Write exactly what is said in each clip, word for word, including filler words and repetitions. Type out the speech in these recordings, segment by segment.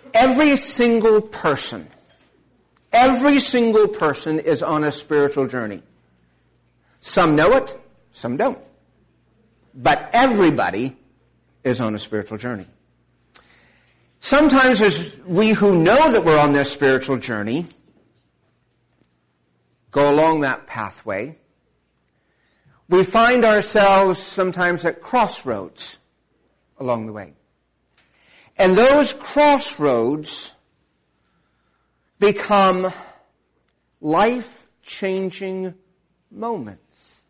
Every single person, every single person is on a spiritual journey. Some know it, some don't. But everybody is on a spiritual journey. Sometimes as we who know that we're on this spiritual journey go along that pathway, we find ourselves sometimes at crossroads along the way. And those crossroads become life-changing moments.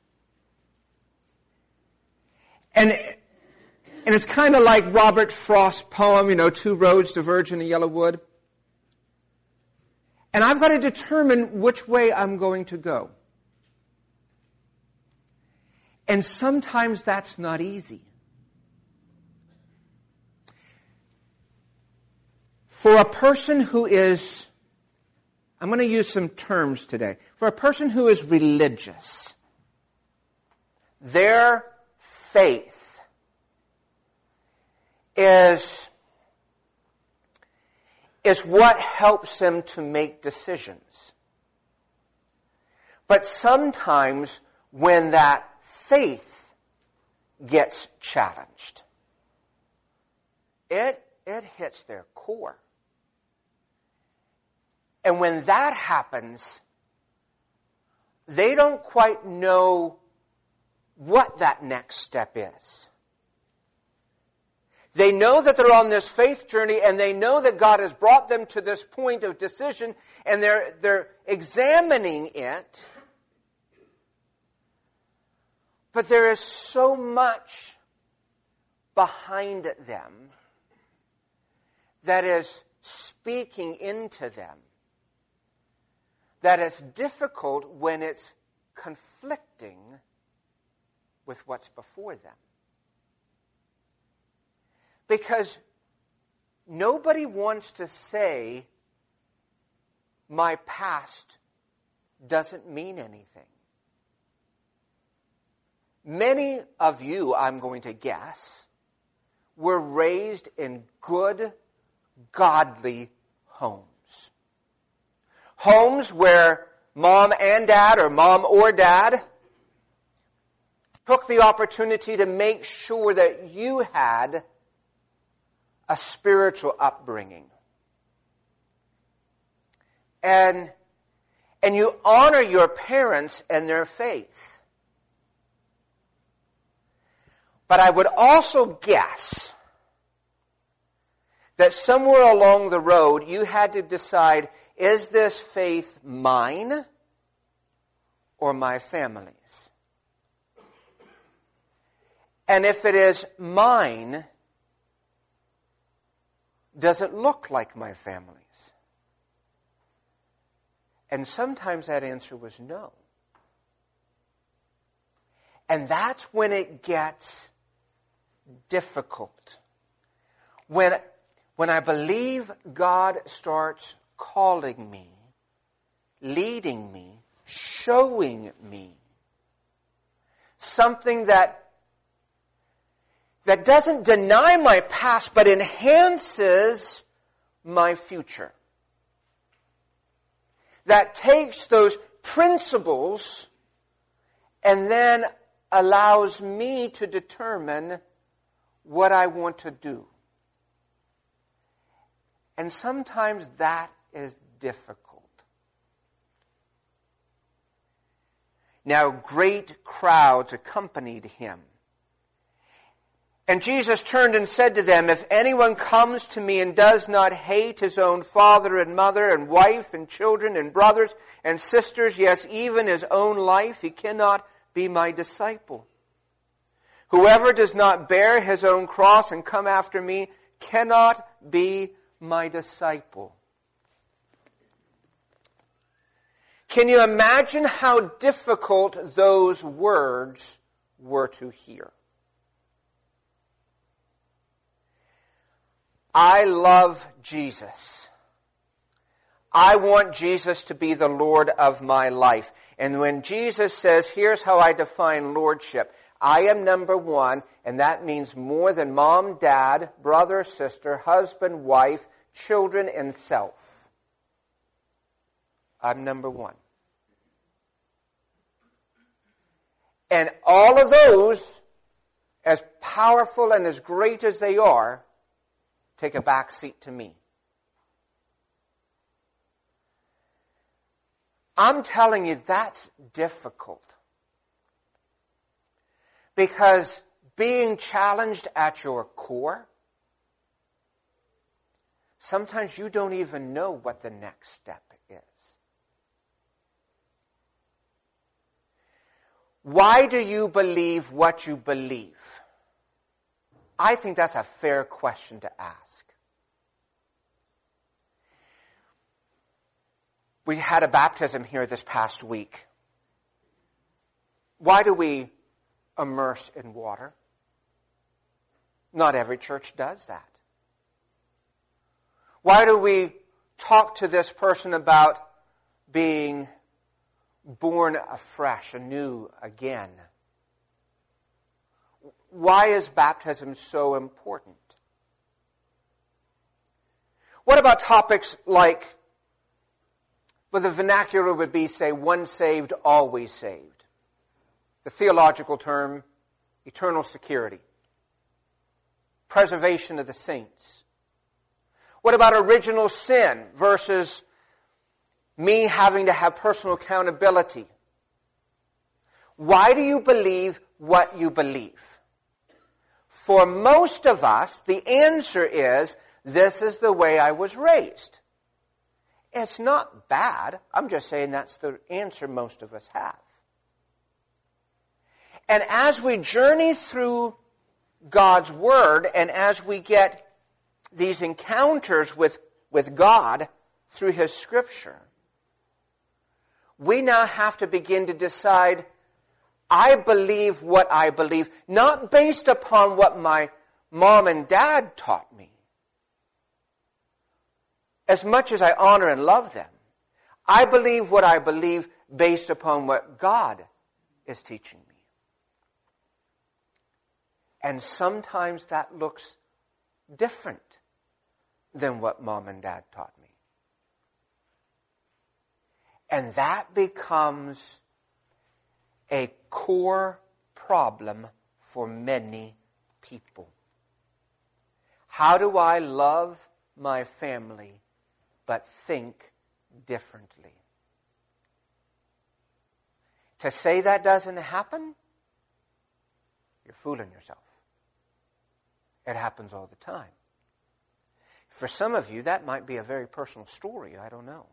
And, and it's kind of like Robert Frost's poem, you know, Two Roads Diverge in a Yellow Wood. And I've got to determine which way I'm going to go. And sometimes that's not easy. For a person who is, I'm going to use some terms today. For a person who is religious, their faith is, is what helps them to make decisions. But sometimes when that faith gets challenged, it, it hits their core. And when that happens, they don't quite know what that next step is. They know that they're on this faith journey, and they know that God has brought them to this point of decision, and they're, they're examining it. But there is so much behind them that is speaking into them that it's difficult when it's conflicting with what's before them. Because nobody wants to say, my past doesn't mean anything. Many of you, I'm going to guess, were raised in good, godly homes. Homes where mom and dad, or mom or dad, took the opportunity to make sure that you had a spiritual upbringing. And, and you honor your parents and their faith. But I would also guess that somewhere along the road you had to decide, is this faith mine or my family's? And if it is mine, does it look like my family's? And sometimes that answer was no. And that's when it gets difficult. When, when I believe God starts calling me, leading me, showing me something that that doesn't deny my past, but enhances my future. That takes those principles and then allows me to determine what I want to do. And sometimes that is difficult. Now, great crowds accompanied him. And Jesus turned and said to them, if anyone comes to me and does not hate his own father and mother and wife and children and brothers and sisters, yes, even his own life, he cannot be my disciple. Whoever does not bear his own cross and come after me cannot be my disciple. Can you imagine how difficult those words were to hear? I love Jesus. I want Jesus to be the Lord of my life. And when Jesus says, here's how I define lordship, I am number one, and that means more than mom, dad, brother, sister, husband, wife, children, and self. I'm number one. And all of those, as powerful and as great as they are, take a back seat to me. I'm telling you, that's difficult. Because being challenged at your core, sometimes you don't even know what the next step is. Why do you believe what you believe? I think that's a fair question to ask. We had a baptism here this past week. Why do we immerse in water? Not every church does that. Why do we talk to this person about being born afresh, anew, again? Why is baptism so important? What about topics like, well, the vernacular would be, say, once saved, always saved. The theological term, eternal security. Preservation of the saints. What about original sin versus me having to have personal accountability? Why do you believe what you believe? For most of us, the answer is, this is the way I was raised. It's not bad. I'm just saying that's the answer most of us have. And as we journey through God's Word, and as we get these encounters with, with God through His Scripture, we now have to begin to decide, I believe what I believe, not based upon what my mom and dad taught me. As much as I honor and love them, I believe what I believe based upon what God is teaching me. And sometimes that looks different than what mom and dad taught me. And that becomes a core problem for many people. How do I love my family but think differently? To say that doesn't happen, you're fooling yourself. It happens all the time. For some of you, that might be a very personal story. I don't know.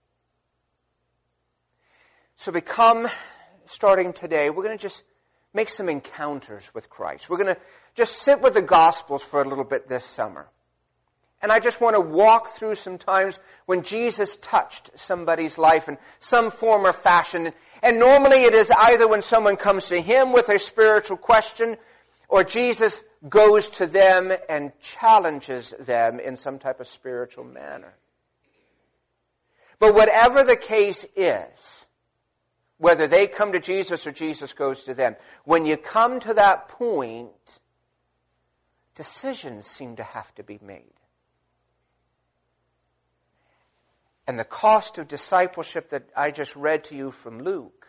So we come, starting today, we're going to just make some encounters with Christ. We're going to just sit with the Gospels for a little bit this summer. And I just want to walk through some times when Jesus touched somebody's life in some form or fashion. And normally it is either when someone comes to Him with a spiritual question, or Jesus goes to them and challenges them in some type of spiritual manner. But whatever the case is, whether they come to Jesus or Jesus goes to them, when you come to that point, decisions seem to have to be made. And the cost of discipleship that I just read to you from Luke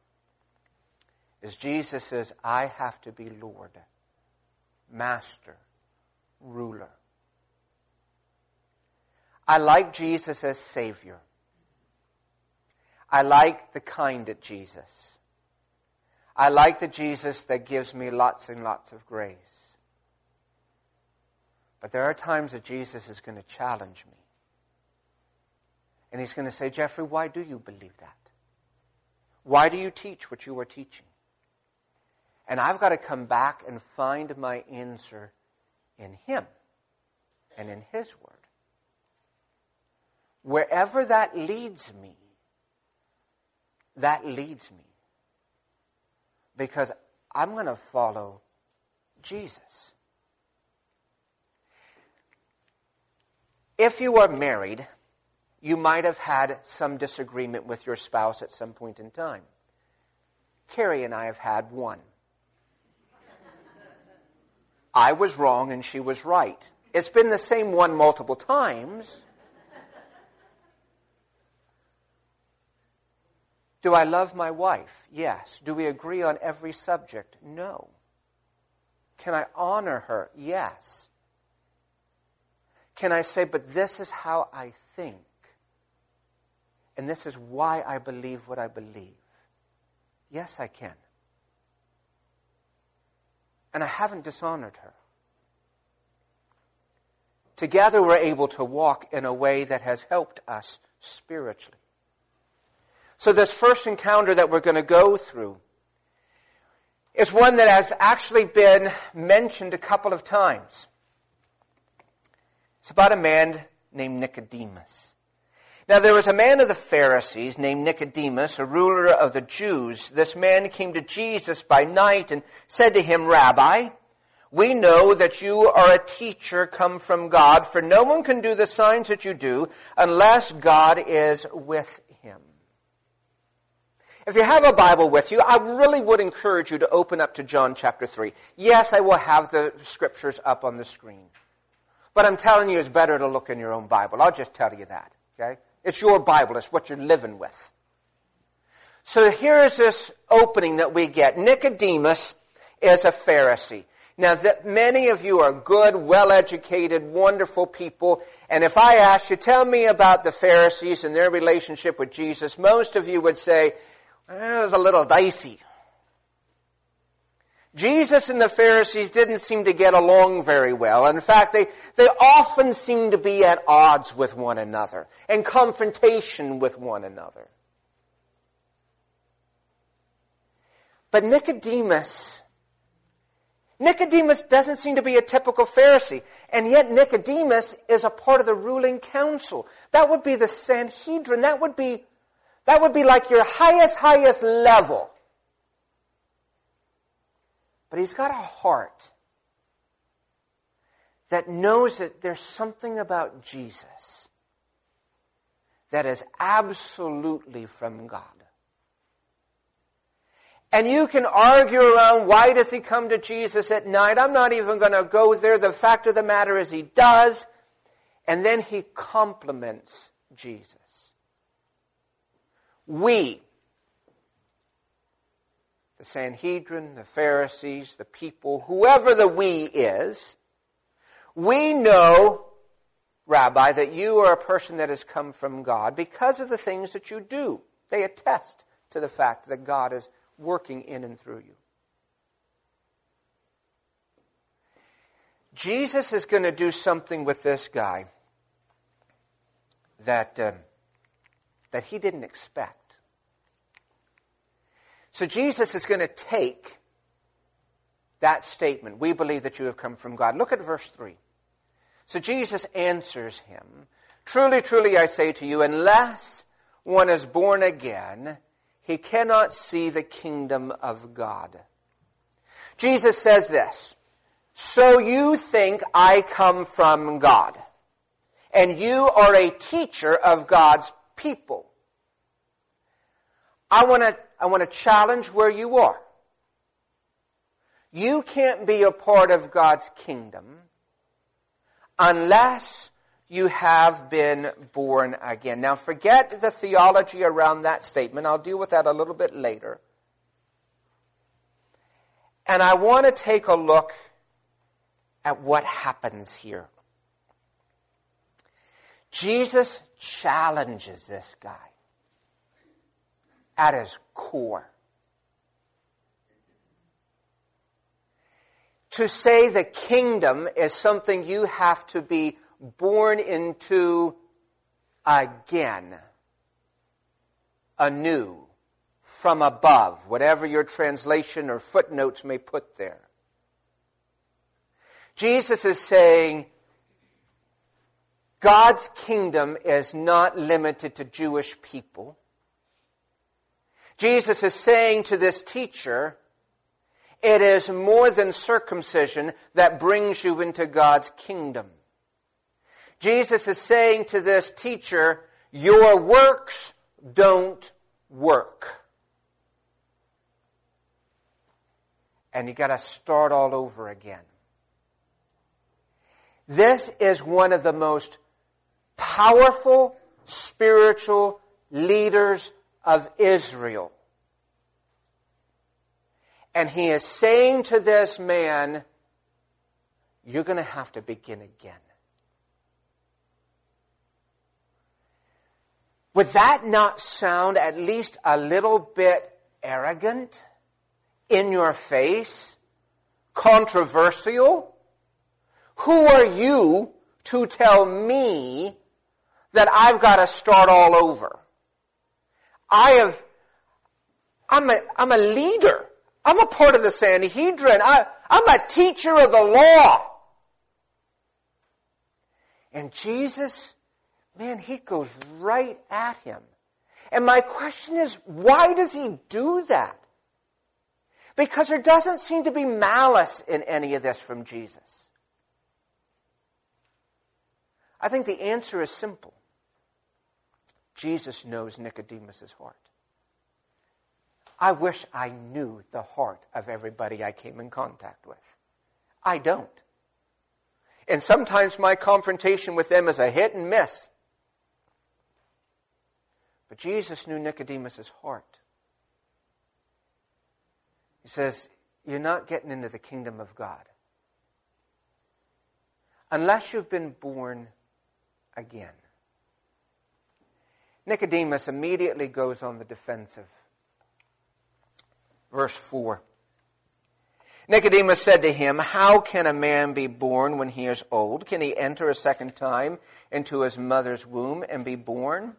is Jesus says, I have to be Lord, Master, Ruler. I like Jesus as Savior. I like the kind of Jesus. I like the Jesus that gives me lots and lots of grace. But there are times that Jesus is going to challenge me. And He's going to say, Jeffrey, why do you believe that? Why do you teach what you are teaching? And I've got to come back and find my answer in Him and in His Word. Wherever that leads me, that leads me. Because I'm going to follow Jesus. If you are married, you might have had some disagreement with your spouse at some point in time. Carrie and I have had one. I was wrong and she was right. It's been the same one multiple times. Do I love my wife? Yes. Do we agree on every subject? No. Can I honor her? Yes. Can I say, but this is how I think, and this is why I believe what I believe? Yes, I can. And I haven't dishonored her. Together we're able to walk in a way that has helped us spiritually. So this first encounter that we're going to go through is one that has actually been mentioned a couple of times. It's about a man named Nicodemus. Now there was a man of the Pharisees named Nicodemus, a ruler of the Jews. This man came to Jesus by night and said to him, Rabbi, we know that you are a teacher come from God, for no one can do the signs that you do unless God is with him. If you have a Bible with you, I really would encourage you to open up to John chapter three. Yes, I will have the scriptures up on the screen. But I'm telling you, it's better to look in your own Bible. I'll just tell you that, okay? It's your Bible. It's what you're living with. So here's this opening that we get. Nicodemus is a Pharisee. Now, that many of you are good, well-educated, wonderful people. And if I asked you, tell me about the Pharisees and their relationship with Jesus, most of you would say, well, it was a little dicey. Jesus and the Pharisees didn't seem to get along very well. In fact, they, they often seemed to be at odds with one another, in confrontation with one another. But Nicodemus, Nicodemus doesn't seem to be a typical Pharisee, and yet Nicodemus is a part of the ruling council. That would be the Sanhedrin. That would be, that would be like your highest, highest level. But he's got a heart that knows that there's something about Jesus that is absolutely from God. And you can argue around, why does he come to Jesus at night? I'm not even going to go there. The fact of the matter is he does. And then he compliments Jesus. We, the Sanhedrin, the Pharisees, the people, whoever the we is, we know, Rabbi, that you are a person that has come from God because of the things that you do. They attest to the fact that God is working in and through you. Jesus is going to do something with this guy that, uh, that he didn't expect. So Jesus is going to take that statement, we believe that you have come from God. Look at verse three. So Jesus answers him, truly, truly, I say to you, unless one is born again, he cannot see the kingdom of God. Jesus says this, so you think I come from God, and you are a teacher of God's people. I want to I want to challenge where you are. You can't be a part of God's kingdom unless you have been born again. Now forget the theology around that statement. I'll deal with that a little bit later. And I want to take a look at what happens here. Jesus challenges this guy at his core. To say the kingdom is something you have to be born into again, anew, from above, whatever your translation or footnotes may put there. Jesus is saying God's kingdom is not limited to Jewish people. Jesus is saying to this teacher, it is more than circumcision that brings you into God's kingdom. Jesus is saying to this teacher, your works don't work. And you got to start all over again. This is one of the most powerful spiritual leaders of Israel. And he is saying to this man, you're going to have to begin again. Would that not sound at least a little bit arrogant, in your face, controversial? Who are you to tell me that I've got to start all over? I have, I'm a, I'm a leader. I'm a part of the Sanhedrin. I, I'm a teacher of the law. And Jesus, man, he goes right at him. And my question is, why does he do that? Because there doesn't seem to be malice in any of this from Jesus. I think the answer is simple. Jesus knows Nicodemus' heart. I wish I knew the heart of everybody I came in contact with. I don't. And sometimes my confrontation with them is a hit and miss. But Jesus knew Nicodemus' heart. He says, you're not getting into the kingdom of God unless you've been born again. Nicodemus immediately goes on the defensive. Verse four. Nicodemus said to him, how can a man be born when he is old? Can he enter a second time into his mother's womb and be born?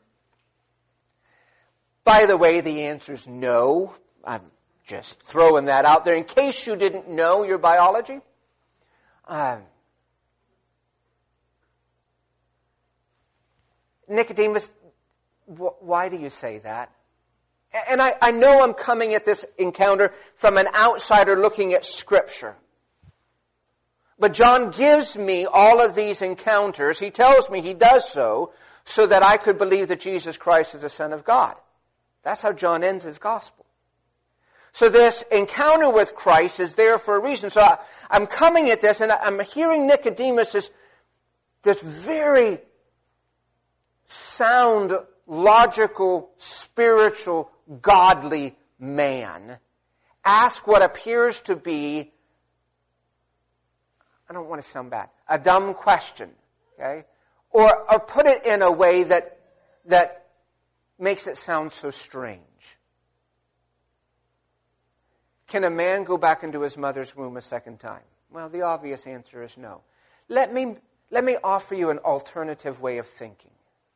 By the way, the answer is no. I'm just throwing that out there in case you didn't know your biology. Um, Nicodemus, wh- why do you say that? And I, I know I'm coming at this encounter from an outsider looking at Scripture. But John gives me all of these encounters. He tells me he does so, so that I could believe that Jesus Christ is the Son of God. That's how John ends his gospel. So this encounter with Christ is there for a reason. So I, I'm coming at this and I'm hearing Nicodemus, this, this very sound, logical, spiritual, godly man ask what appears to be, I don't want to sound bad, a dumb question, okay? Or, or put it in a way that, that makes it sound so strange. Can a man go back into his mother's womb a second time? Well, the obvious answer is no. Let me, let me offer you an alternative way of thinking.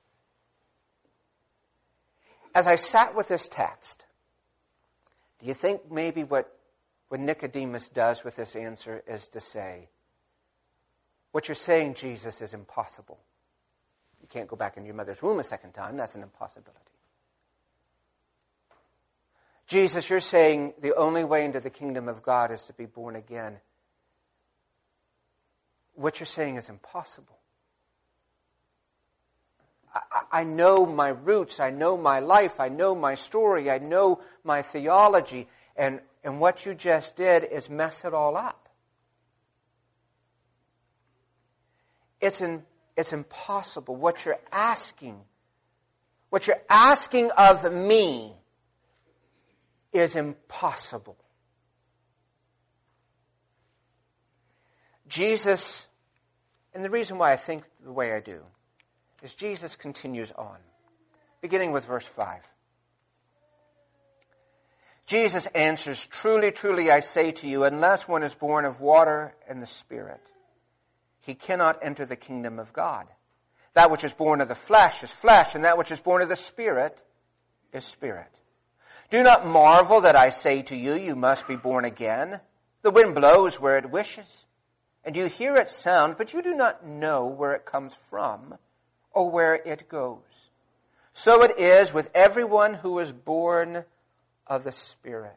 As I sat with this text, do you think maybe what, what Nicodemus does with this answer is to say, what you're saying, Jesus, is impossible. You can't go back into your mother's womb a second time. That's an impossibility. Jesus, you're saying the only way into the kingdom of God is to be born again. What you're saying is impossible. I know my roots, I know my life, I know my story, I know my theology, and, and what you just did is mess it all up. It's, in, it's impossible. What you're asking, what you're asking of me is impossible. Jesus, and the reason why I think the way I do, is Jesus continues on, beginning with verse five. Jesus answers, truly, truly, I say to you, unless one is born of water and the Spirit, he cannot enter the kingdom of God. That which is born of the flesh is flesh, and that which is born of the Spirit is spirit. Do not marvel that I say to you, you must be born again. The wind blows where it wishes, and you hear its sound, but you do not know where it comes from or where it goes. So it is with everyone who is born of the Spirit.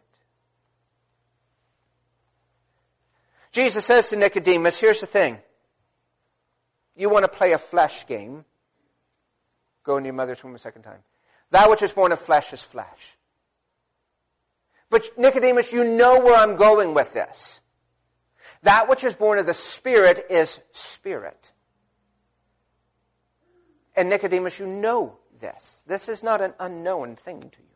Jesus says to Nicodemus, here's the thing. You want to play a flesh game, go into your mother's womb a second time. That which is born of flesh is flesh. But Nicodemus, you know where I'm going with this. That which is born of the Spirit is spirit. And Nicodemus, you know this. This is not an unknown thing to you.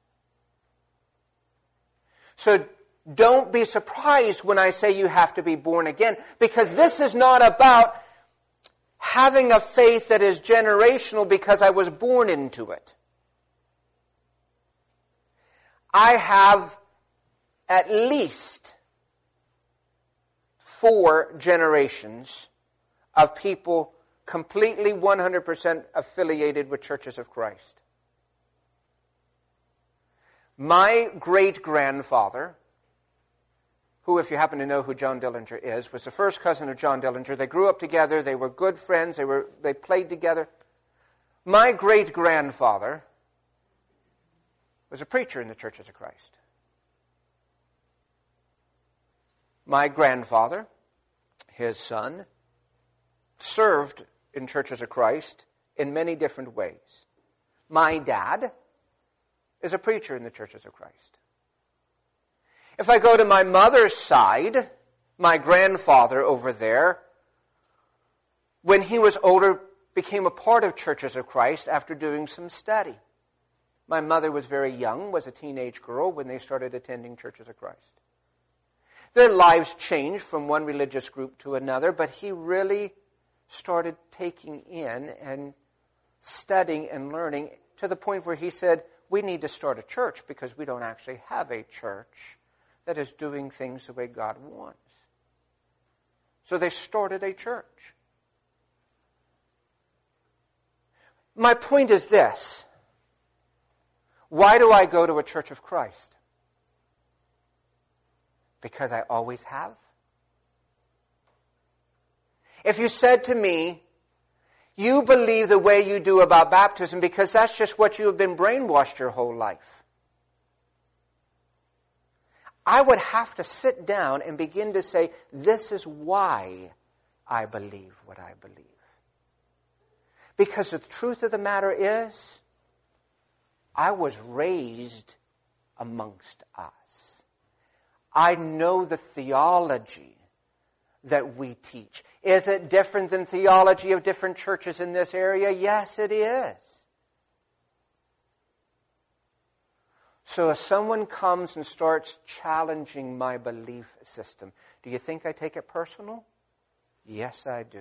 So don't be surprised when I say you have to be born again, because this is not about having a faith that is generational because I was born into it. I have at least four generations of people completely one hundred percent affiliated with Churches of Christ. My great-grandfather, who, if you happen to know who John Dillinger is, was the first cousin of John Dillinger. They grew up together. They were good friends. They were they played together. My great-grandfather was a preacher in the Churches of Christ. My grandfather, his son, served in Churches of Christ in many different ways. My dad is a preacher in the Churches of Christ. If I go to my mother's side, my grandfather over there, when he was older, became a part of Churches of Christ after doing some study. My mother was very young, was a teenage girl when they started attending Churches of Christ. Their lives changed from one religious group to another, but he really started taking in and studying and learning to the point where he said, we need to start a church because we don't actually have a church that is doing things the way God wants. So they started a church. My point is this. Why do I go to a Church of Christ? Because I always have. If you said to me, you believe the way you do about baptism because that's just what you have been brainwashed your whole life, I would have to sit down and begin to say, this is why I believe what I believe. Because the truth of the matter is, I was raised amongst us. I know the theology that we teach. Is it different than theology of different churches in this area? Yes, it is. So if someone comes and starts challenging my belief system, do you think I take it personal? Yes, I do.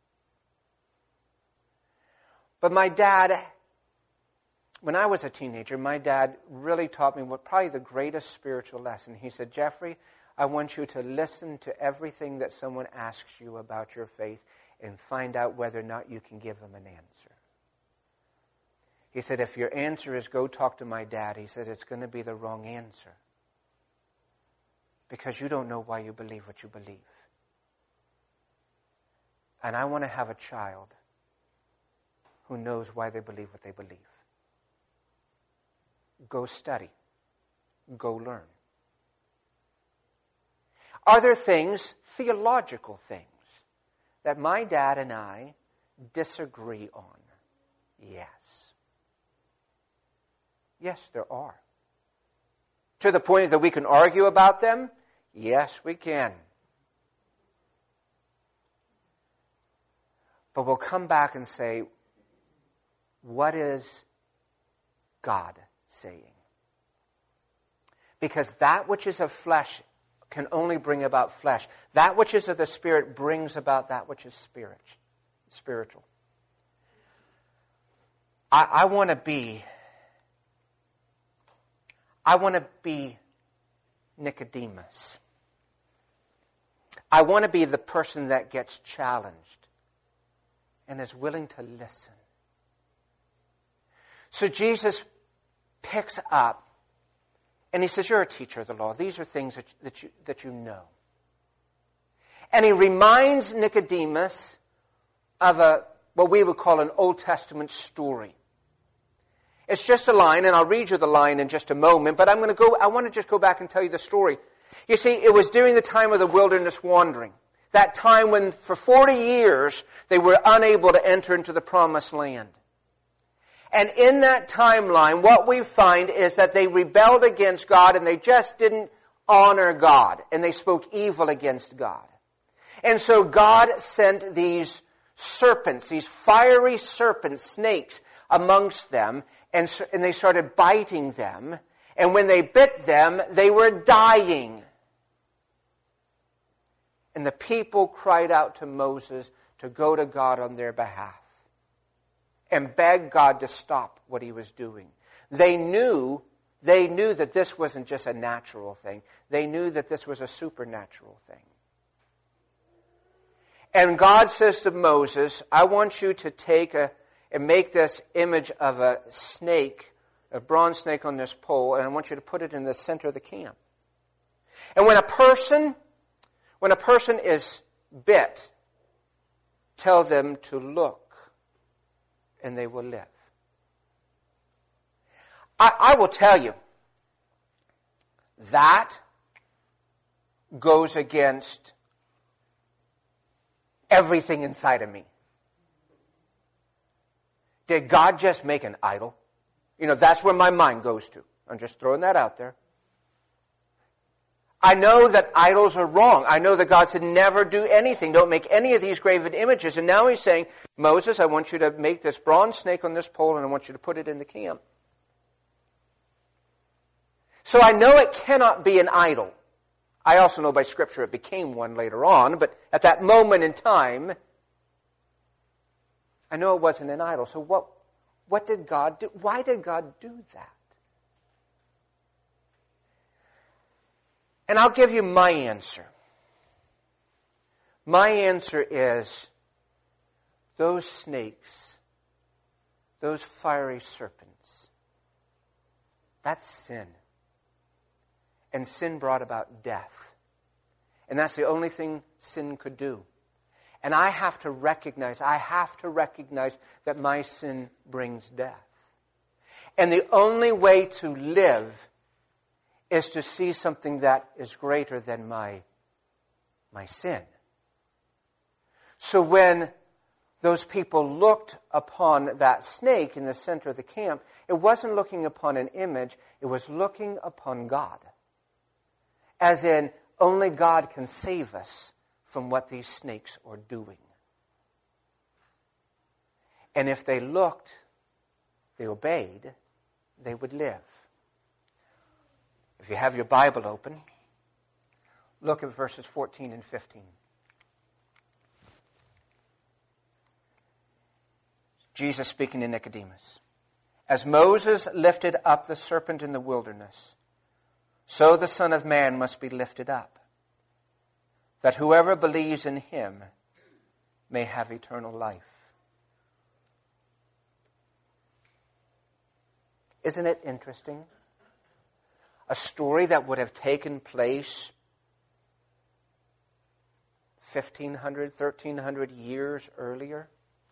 But my dad, when I was a teenager, my dad really taught me what probably the greatest spiritual lesson. He said, Jeffrey, I want you to listen to everything that someone asks you about your faith and find out whether or not you can give them an answer. He said, if your answer is go talk to my dad, he said, it's going to be the wrong answer. Because you don't know why you believe what you believe. And I want to have a child who knows why they believe what they believe. Go study. Go learn. Are there things, theological things, that my dad and I disagree on? Yes. Yes, there are. To the point that we can argue about them? Yes, we can. But we'll come back and say, what is God saying? Because that which is of flesh can only bring about flesh. That which is of the Spirit brings about that which is spirit, spiritual. I, I want to be, I want to be Nicodemus. I want to be the person that gets challenged and is willing to listen. So Jesus picks up and he says, you're a teacher of the law. These are things that, that, you, that you know. And he reminds Nicodemus of a what we would call an Old Testament story. It's just a line, and I'll read you the line in just a moment, but I'm going to go, I want to just go back and tell you the story. You see, it was during the time of the wilderness wandering. That time when for forty years they were unable to enter into the promised land. And in that timeline, what we find is that they rebelled against God and they just didn't honor God. And they spoke evil against God. And so God sent these serpents, these fiery serpent snakes amongst them, and, and they started biting them. And when they bit them, they were dying. And the people cried out to Moses to go to God on their behalf and beg God to stop what he was doing. They knew, they knew that this wasn't just a natural thing. They knew that this was a supernatural thing. And God says to Moses, I want you to take a, and make this image of a snake, a bronze snake on this pole, and I want you to put it in the center of the camp. And when a person, when a person is bit, tell them to look, and they will live. I, I will tell you, that goes against everything inside of me. Did God just make an idol? You know, that's where my mind goes to. I'm just throwing that out there. I know that idols are wrong. I know that God said never do anything. Don't make any of these graven images. And now he's saying, Moses, I want you to make this bronze snake on this pole and I want you to put it in the camp. So I know it cannot be an idol. I also know by Scripture it became one later on, but at that moment in time, I know it wasn't an idol. So what, what did God do? Why did God do that? And I'll give you my answer. My answer is those snakes, those fiery serpents, that's sin. And sin brought about death. And that's the only thing sin could do. And I have to recognize, I have to recognize that my sin brings death. And the only way to live is to see something that is greater than my, my sin. So when those people looked upon that snake in the center of the camp, it wasn't looking upon an image, it was looking upon God. As in, only God can save us from what these snakes are doing. And if they looked, they obeyed, they would live. If you have your Bible open, look at verses fourteen and fifteen. Jesus speaking to Nicodemus. As Moses lifted up the serpent in the wilderness, so the Son of Man must be lifted up, that whoever believes in him may have eternal life. Isn't it interesting? A story that would have taken place fifteen hundred, thirteen hundred years earlier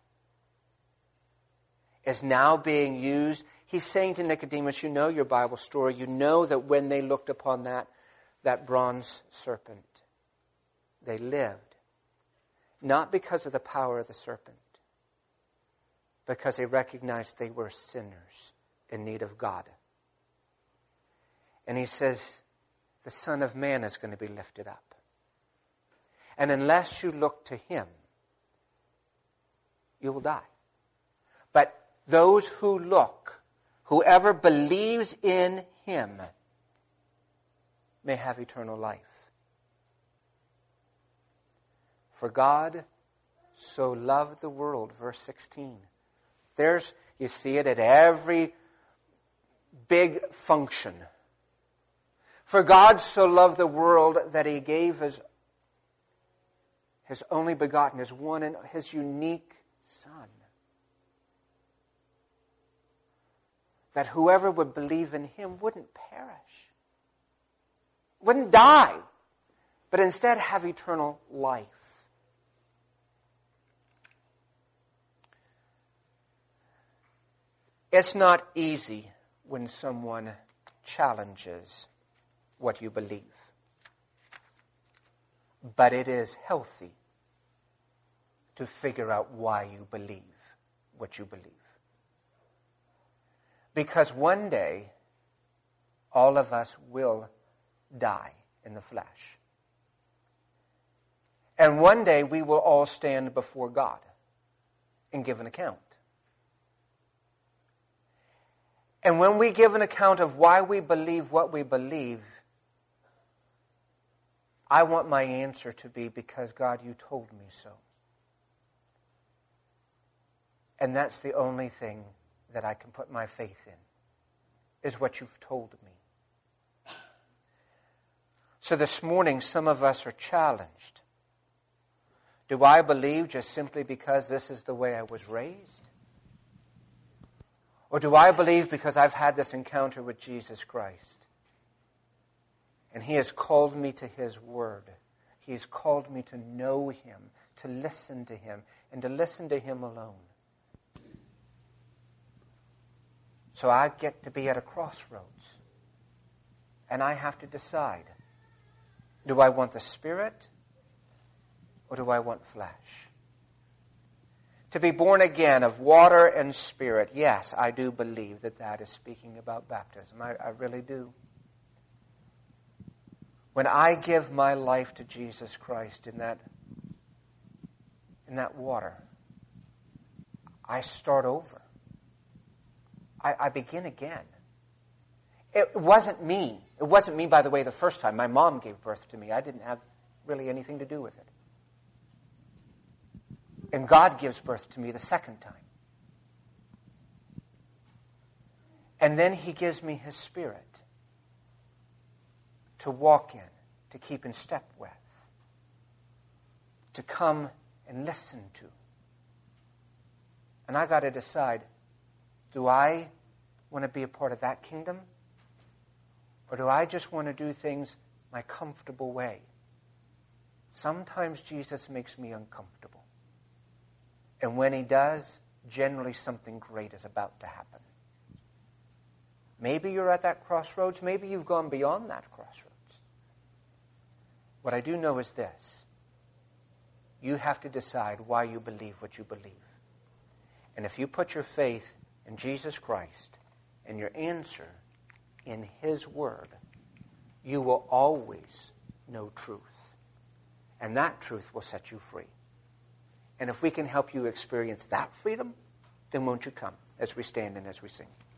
is now being used. He's saying to Nicodemus, you know your Bible story. You know that when they looked upon that, that bronze serpent, they lived. Not because of the power of the serpent, because they recognized they were sinners in need of God. And he says, the Son of Man is going to be lifted up. And unless you look to him, you will die. But those who look, whoever believes in him, may have eternal life. For God so loved the world, verse sixteen. There's, you see it at every big function. For God so loved the world that he gave his, his only begotten, his one and his unique Son. That whoever would believe in him wouldn't perish, wouldn't die, but instead have eternal life. It's not easy when someone challenges what you believe, but it is healthy to figure out why you believe what you believe. Because one day, all of us will die in the flesh. And one day we will all stand before God. and give an account. And when we give an account of why we believe what we believe, I want my answer to be, because God, you told me so. And that's the only thing that I can put my faith in, is what you've told me. So this morning, some of us are challenged. Do I believe just simply because this is the way I was raised? Or do I believe because I've had this encounter with Jesus Christ? And He has called me to His Word. He has called me to know Him, to listen to Him, and to listen to Him alone. So I get to be at a crossroads. And I have to decide, do I want the Spirit or do I want flesh? To be born again of water and Spirit, yes, I do believe that that is speaking about baptism. I, I really do. When I give my life to Jesus Christ in that, in that water, I start over. I, I begin again. It wasn't me. It wasn't me, by the way, the first time. My mom gave birth to me. I didn't have really anything to do with it. And God gives birth to me the second time. And then He gives me His Spirit to walk in, to keep in step with, to come and listen to. And I got to decide, do I want to be a part of that kingdom? Or do I just want to do things my comfortable way? Sometimes Jesus makes me uncomfortable. And when He does, generally something great is about to happen. Maybe you're at that crossroads. Maybe you've gone beyond that crossroads. What I do know is this. You have to decide why you believe what you believe. And if you put your faith in Jesus Christ and your answer in His Word, you will always know truth. And that truth will set you free. And if we can help you experience that freedom, then won't you come as we stand and as we sing.